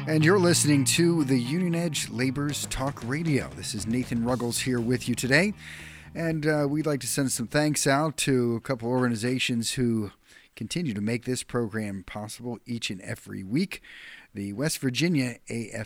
And you're listening to the Union Edge Labor's Talk Radio. This is Nathan Ruggles here with you today. And we'd like to send some thanks out to a couple organizations who continue to make this program possible each and every week. The West Virginia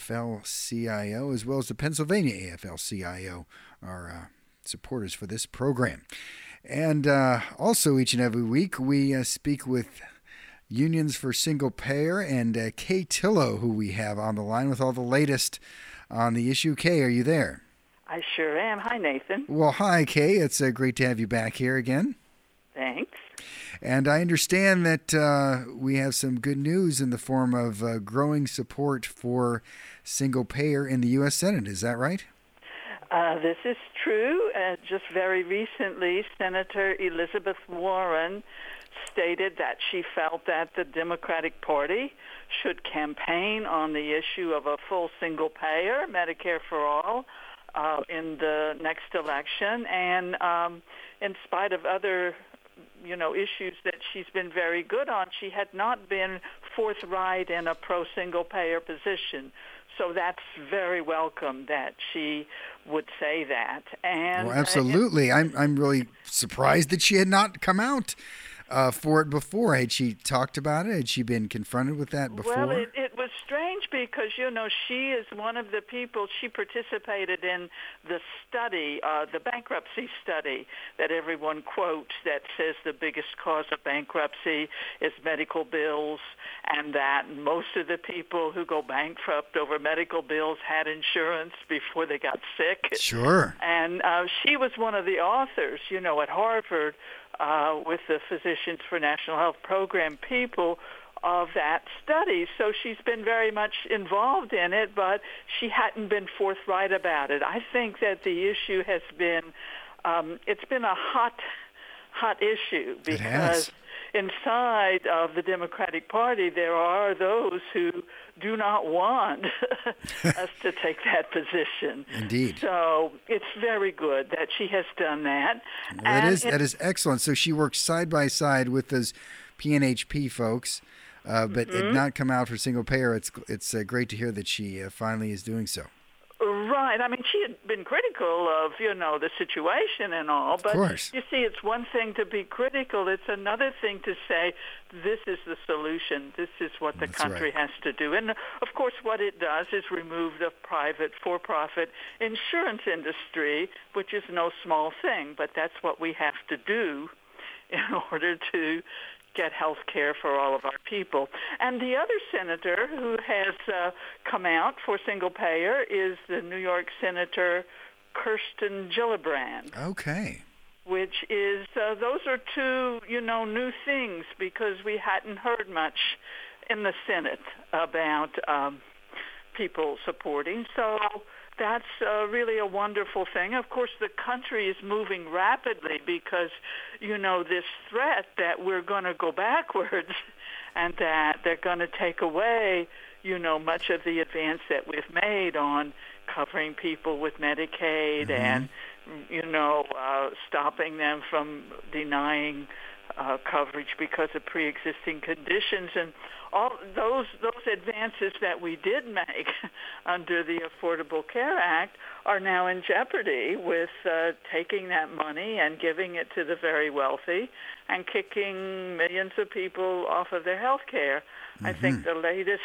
AFL-CIO as well as the Pennsylvania AFL-CIO are supporters for this program. And also each and every week we speak with Unions for Single Payer and Kay Tillow, who we have on the line with all the latest on the issue. Kay, are you there? I sure am. Hi, Nathan. Well, hi, Kay. It's great to have you back here again. Thanks. And I understand that we have some good news in the form of growing support for single payer in the U.S. Senate. Is that right? This is true. Just very recently, Senator Elizabeth Warren stated that she felt that the Democratic Party should campaign on the issue of a full single payer, Medicare for all, in the next election. And in spite of other issues that she's been very good on, she had not been forthright in a pro-single payer position. So that's very welcome that she would say that. And absolutely. I'm really surprised that she had not come out for it before. Had she talked about it? Had she been confronted with that before? Well, it was strange because, she is one of the people, she participated in the study, the bankruptcy study that everyone quotes that says the biggest cause of bankruptcy is medical bills, and that most of the people who go bankrupt over medical bills had insurance before they got sick. Sure. And she was one of the authors, at Harvard, with the Physicians for National Health Program people of that study. So she's been very much involved in it, but she hadn't been forthright about it. I think that the issue has been, it's been a hot issue because inside of the Democratic Party there are those who do not want us to take that position. Indeed. So it's very good that she has done that. Well, that is excellent. So she works side by side with those PNHP folks, but had not come out for single payer. It's great to hear that she finally is doing so. Right. I mean, she had been critical of, the situation and all, but you see, it's one thing to be critical. It's another thing to say, this is the solution. This is what the country has to do. And, of course, what it does is remove the private, for-profit insurance industry, which is no small thing, but that's what we have to do in order to get health care for all of our people. And the other senator who has come out for single payer is the New York Senator Kirsten Gillibrand. Okay. Which is, those are two, new things because we hadn't heard much in the Senate about people supporting. So that's really a wonderful thing. Of course, the country is moving rapidly because, this threat that we're going to go backwards and that they're going to take away, much of the advance that we've made on covering people with Medicaid and, stopping them from denying coverage because of pre-existing conditions, and all those advances that we did make under the Affordable Care Act are now in jeopardy with taking that money and giving it to the very wealthy and kicking millions of people off of their health care. I think the latest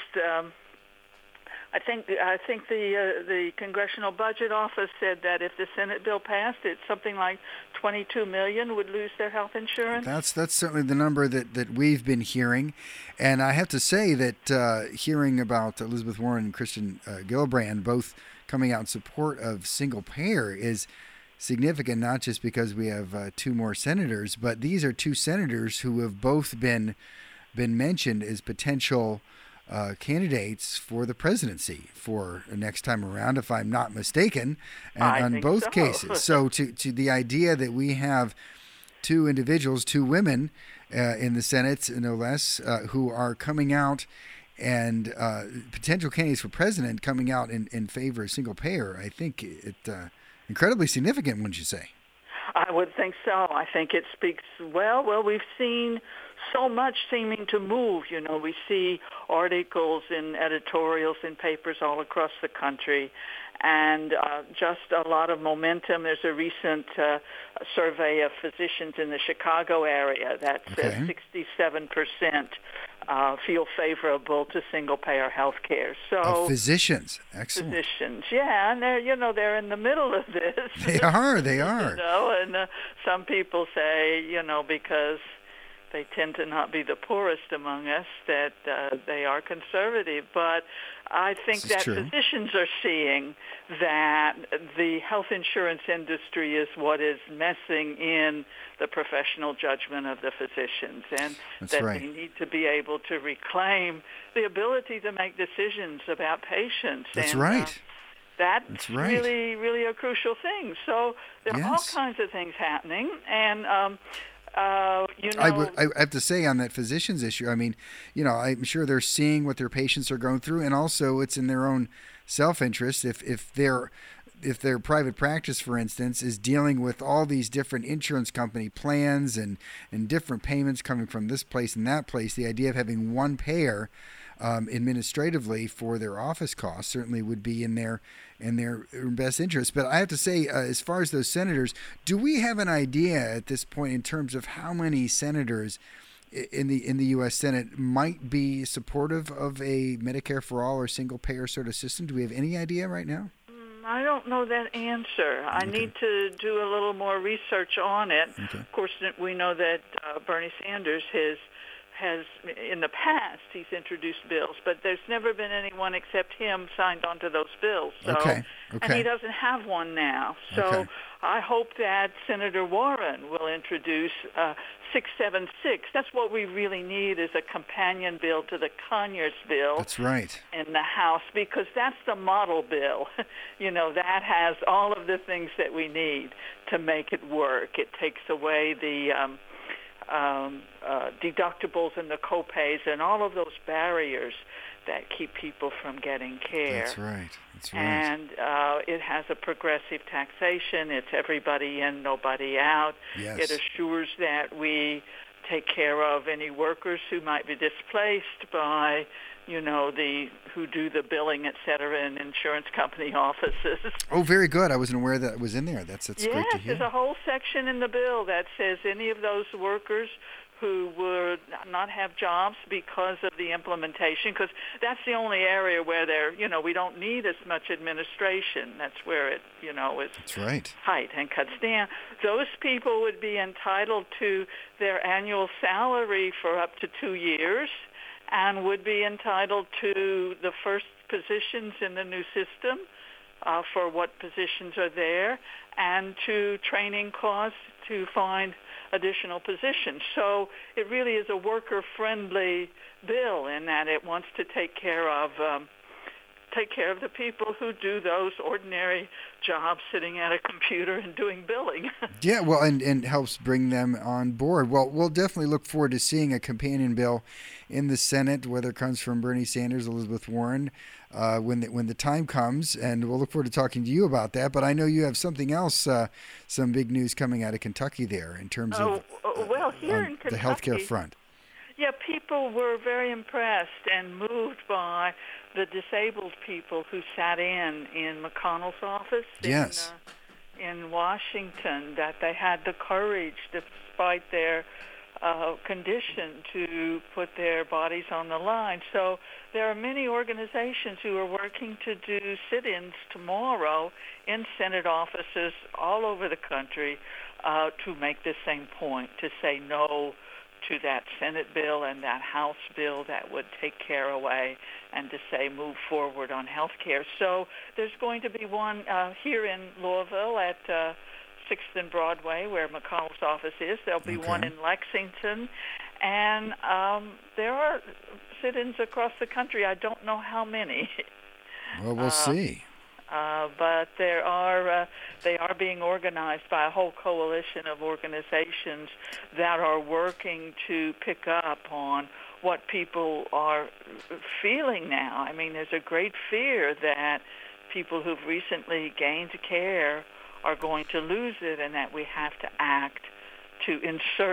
I think the Congressional Budget Office said that if the Senate bill passed, it's something like 22 million would lose their health insurance. That's certainly the number that we've been hearing, and I have to say that hearing about Elizabeth Warren and Kirsten Gillibrand both coming out in support of single payer is significant, not just because we have two more senators, but these are two senators who have both been mentioned as potential candidates for the presidency for the next time around, if I'm not mistaken, and on both cases. So to the idea that we have two individuals, two women in the Senate, no less, who are coming out and potential candidates for president coming out in favor of single payer, I think it incredibly significant, wouldn't you say? I would think so. I think it speaks well. Well, we've seen so much seeming to move. We see articles in editorials in papers all across the country, and just a lot of momentum. There's a recent survey of physicians in the Chicago area that says 67% feel favorable to single-payer health care. So physicians, excellent. Physicians, yeah, and they're in the middle of this. They are. And some people say, because they tend to not be the poorest among us, that they are conservative. But I think that physicians are seeing that the health insurance industry is what is messing in the professional judgment of the physicians, and they need to be able to reclaim the ability to make decisions about patients. That's right. That's really, really a crucial thing. So there are all kinds of things happening, and I have to say on that physicians issue, I mean, I'm sure they're seeing what their patients are going through, and also it's in their own self-interest if their private practice, for instance, is dealing with all these different insurance company plans and different payments coming from this place and that place. The idea of having one payer administratively for their office costs certainly would be in their best interest. But I have to say, as far as those senators, do we have an idea at this point in terms of how many senators in the U.S. Senate might be supportive of a Medicare for all or single payer sort of system? Do we have any idea right now? I don't know that answer. I need to do a little more research on it. Okay. Of course, we know that Bernie Sanders has in the past, he's introduced bills, but there's never been anyone except him signed onto those bills. So, and he doesn't have one now. So I hope that Senator Warren will introduce 676. That's what we really need, is a companion bill to the Conyers bill. That's right. In the House, because that's the model bill. That has all of the things that we need to make it work. It takes away the deductibles and the copays and all of those barriers that keep people from getting care. That's right. And it has a progressive taxation. It's everybody in, nobody out. Yes. It assures that we take care of any workers who might be displaced by, who do the billing, et cetera, in insurance company offices. Oh, very good. I wasn't aware that was in there. That's great to hear. Yes, there's a whole section in the bill that says any of those workers who would not have jobs because of the implementation, because that's the only area where we don't need as much administration. That's where it, is tight and cuts down. Those people would be entitled to their annual salary for up to 2 years, and would be entitled to the first positions in the new system for what positions are there, and to training costs to find additional positions. So it really is a worker-friendly bill in that it wants to take care of the people who do those ordinary jobs sitting at a computer and doing billing. Yeah, well, and helps bring them on board. Well, we'll definitely look forward to seeing a companion bill in the Senate, whether it comes from Bernie Sanders, Elizabeth Warren, when the time comes, and we'll look forward to talking to you about that. But I know you have something else, some big news coming out of Kentucky there in terms of here in Kentucky, the healthcare front. Yeah, people were very impressed and moved by the disabled people who sat in McConnell's office in Washington, that they had the courage, despite their condition, to put their bodies on the line. So there are many organizations who are working to do sit-ins tomorrow in Senate offices all over the country to make the same point, to say no to that Senate bill and that House bill that would take care away, and to say move forward on health care. So there's going to be one here in Louisville at 6th and Broadway, where McConnell's office is. There'll be one in Lexington. And there are sit-ins across the country. I don't know how many. Well, we'll see. But they are being organized by a whole coalition of organizations that are working to pick up on what people are feeling now. I mean, there's a great fear that people who've recently gained care are going to lose it, and that we have to act to insert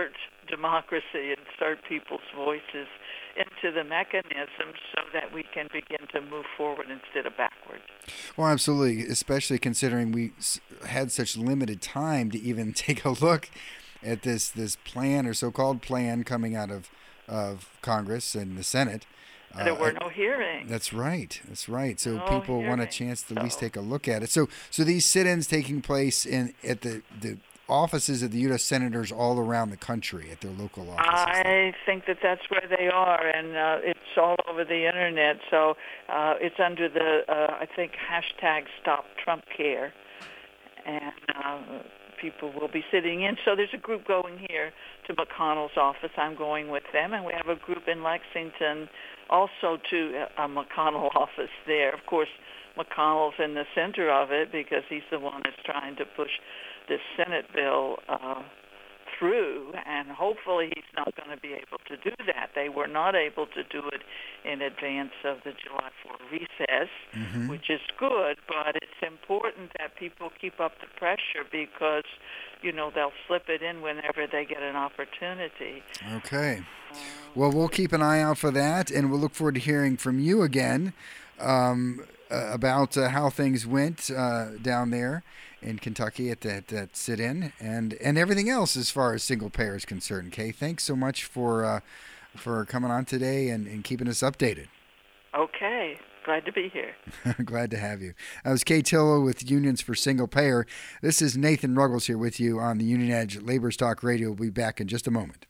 democracy and start people's voices into the mechanism so that we can begin to move forward instead of backward. Well, absolutely, especially considering we had such limited time to even take a look at this plan or so-called plan coming out of Congress and the Senate. There were no hearings. That's right. So no people hearings. want a chance to at least take a look at it. So these sit-ins taking place at the offices of the U.S. senators all around the country at their local offices. I think that's where they are, and it's all over the internet. So it's under the I think hashtag Stop Trump Care, and people will be sitting in. So there's a group going here to McConnell's office. I'm going with them, and we have a group in Lexington also to a McConnell office there. Of course, McConnell's in the center of it because he's the one that's trying to push this Senate bill through, and hopefully he's not going to be able to do that. They were not able to do it in advance of the July 4 recess, which is good, but it's important that people keep up the pressure because, they'll slip it in whenever they get an opportunity. Okay. Well, we'll keep an eye out for that, and we'll look forward to hearing from you again about how things went down there in Kentucky at that sit-in and everything else as far as single payer is concerned. Kay, thanks so much for coming on today and keeping us updated. Okay. Glad to be here. Glad to have you. That was Kay Tillow with Unions for Single Payer. This is Nathan Ruggles here with you on the Union Edge Labor's Talk Radio. We'll be back in just a moment.